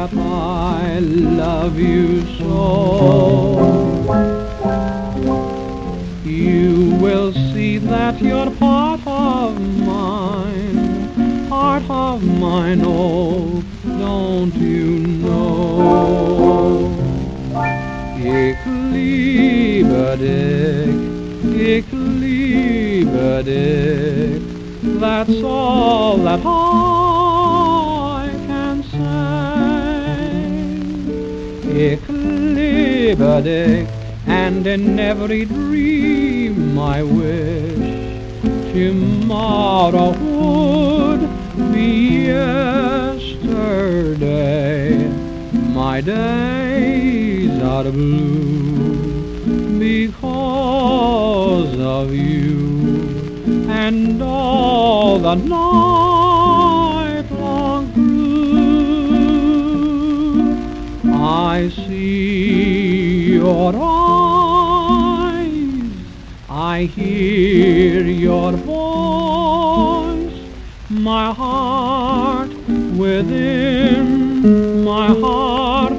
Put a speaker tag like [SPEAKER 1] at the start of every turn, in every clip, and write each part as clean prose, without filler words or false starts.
[SPEAKER 1] that I love you so. You will see that you're part of mine, oh, don't you know? Ik liebe dich, that's all that I can say. Ik liebe dich, and in every dream I wish tomorrow would be yesterday. My days are blue because of you, and all the night long through I see your eyes, I hear your voice, my heart within my heart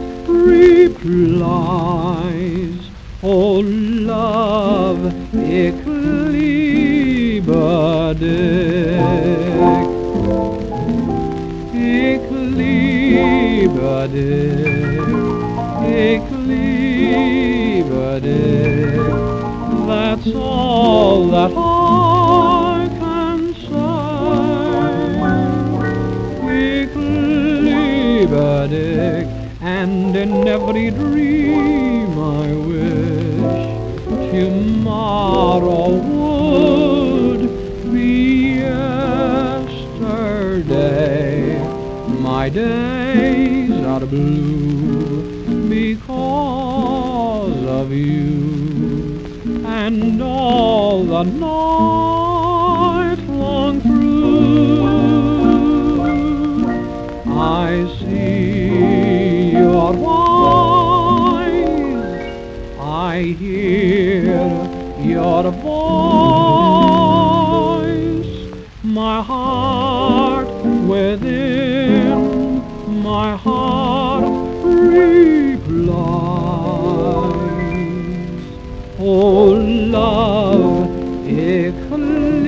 [SPEAKER 1] replies, oh love, ik liebe dich. Ik liebe dich, ik liebe dich, that's all that I can say. Ik liebe dich, and in every dream I wish tomorrow would be yesterday. My days are blue because of you, and all the night long through I see your eyes, I hear your voice, my heart within my heart replies, oh love, ik